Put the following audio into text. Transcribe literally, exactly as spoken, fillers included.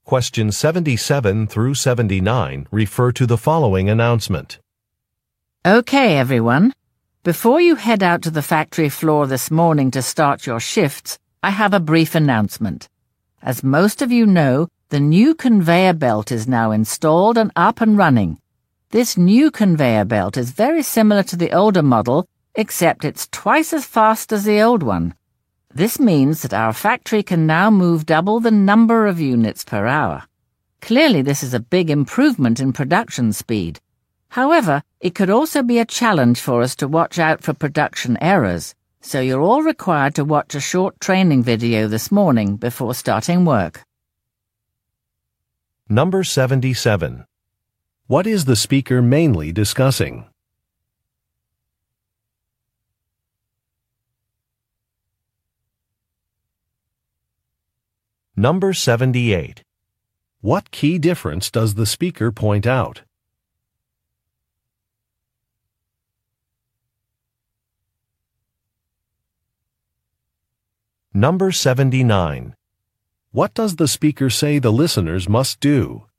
Questions seventy-seven through seventy-nine refer to the following announcement. Okay, everyone. Before you head out to the factory floor this morning to start your shifts, I have a brief announcement. As most of you know, the new conveyor belt is now installed and up and running. This new conveyor belt is very similar to the older model, except it's twice as fast as the old one. This means that our factory can now move double the number of units per hour. Clearly, this is a big improvement in production speed. However, it could also be a challenge for us to watch out for production errors, so you're all required to watch a short training video this morning before starting work. Number seventy-seven. What is the speaker mainly discussing? Number seventy-eight. What key difference does the speaker point out? Number seventy-nine. What does the speaker say the listeners must do?